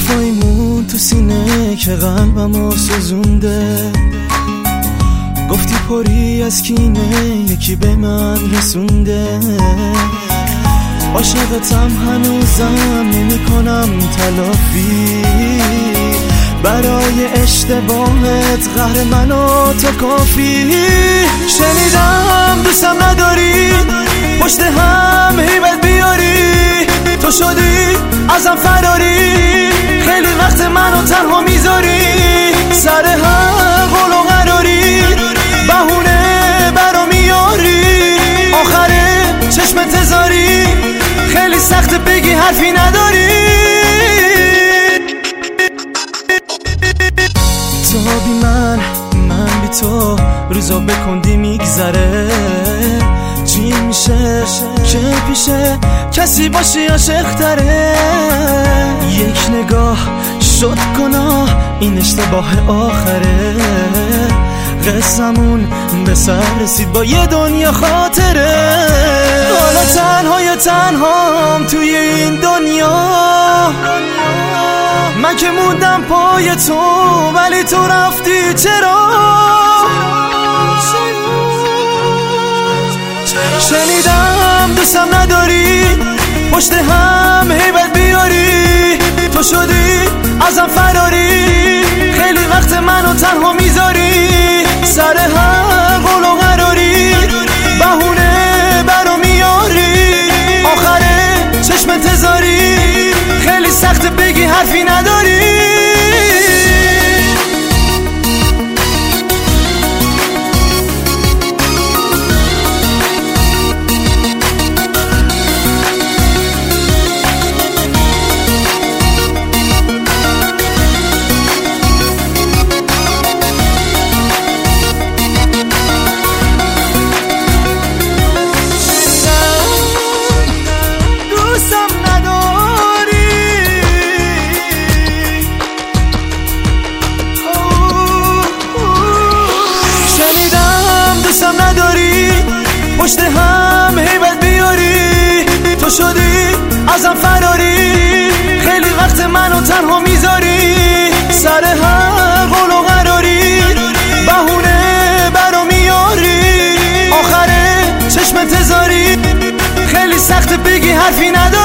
وفایمون تو سینه که قلبمو سوزونده. گفتی پری از کینه یکی به من رسونده. عاشقتم هنوزم نمی کنم تلافی برای اشتباهت، قهر منو تو کافی. شنیدم دوستم نداری، پشت هم هیبت بیاری، تو شدی ازم فراری، خیلی وقت منو تنها میذاری، سر هر قول و قراری بهونه برا میاری، آخره چشم تزاری، خیلی سخت بگی حرفی نداری. تو بی من بی تو، روزا بکندی میگذره. چی میشه که پیشه کسی باشی عاشق تره؟ یک نگاه شد گناه، این اشتباه آخره. قصمون به سر رسید با یه دنیا خاطره. حالا تنهام توی این دنیا، من که موندم پای تو ولی تو رفتی چرا؟ شنیدم دوستم نداری، پشت هم هیبت بیاری، تو شدی ازم فراری، خیلی وقت منو تنها میذاری، سر هر قول و قراری بهونه برا میاری، آخره چشم تزاری، خیلی سخت بگی حرفی نداری. پشت هم هیبت بیاری، تو شدی ازم فراری، خیلی وقت منو تنها میذاری، سر هر قول و قراری بهونه برا میاری، آخره چشم تزاری، خیلی سخت بگی حرفی نداری.